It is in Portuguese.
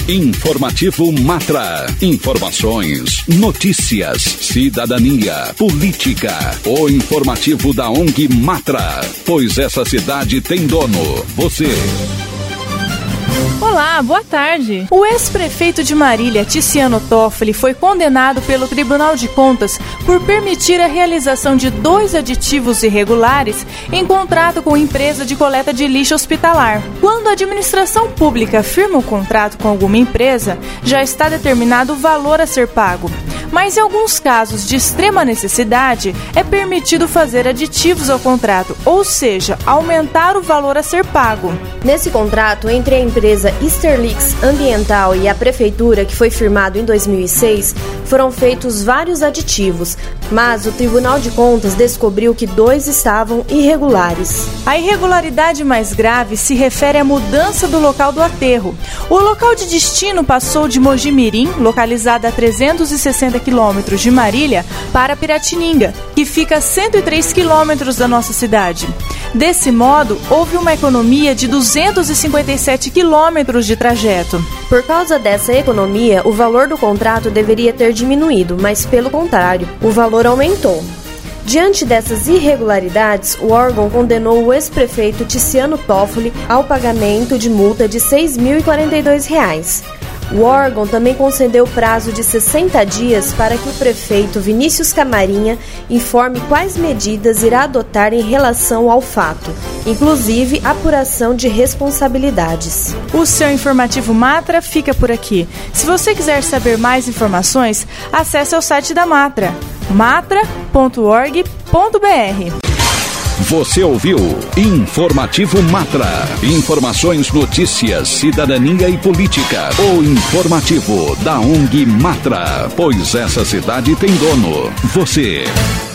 Informativo Matra. Informações, notícias, cidadania, política. O informativo da ONG Matra. Pois essa cidade tem dono. Você. Olá, boa tarde. O ex-prefeito de Marília, Tiziano Toffoli, foi condenado pelo Tribunal de Contas por permitir a realização de 2 aditivos irregulares em contrato com empresa de coleta de lixo hospitalar. Quando a administração pública firma um contrato com alguma empresa, já está determinado o valor a ser pago. Mas em alguns casos de extrema necessidade, é permitido fazer aditivos ao contrato, ou seja, aumentar o valor a ser pago. Nesse contrato, entre a empresa Sterlix Ambiental e a Prefeitura, que foi firmado em 2006, foram feitos vários aditivos, mas o Tribunal de Contas descobriu que 2 estavam irregulares. A irregularidade mais grave se refere à mudança do local do aterro. O local de destino passou de Mojimirim, localizada a 360 quilômetros de Marília, para Piratininga, que fica a 103 quilômetros da nossa cidade. Desse modo, houve uma economia de 257 quilômetros de trajeto. Por causa dessa economia, o valor do contrato deveria ter diminuído, mas pelo contrário, o valor aumentou. Diante dessas irregularidades, o órgão condenou o ex-prefeito Tiziano Toffoli ao pagamento de multa de R$ 6.042. O órgão também concedeu prazo de 60 dias para que o prefeito Vinícius Camarinha informe quais medidas irá adotar em relação ao fato, inclusive apuração de responsabilidades. O seu informativo Matra fica por aqui. Se você quiser saber mais informações, acesse o site da Matra, matra.org.br. Você ouviu Informativo Matra. Informações, notícias, cidadania e política. O informativo da ONG Matra. Pois essa cidade tem dono. Você.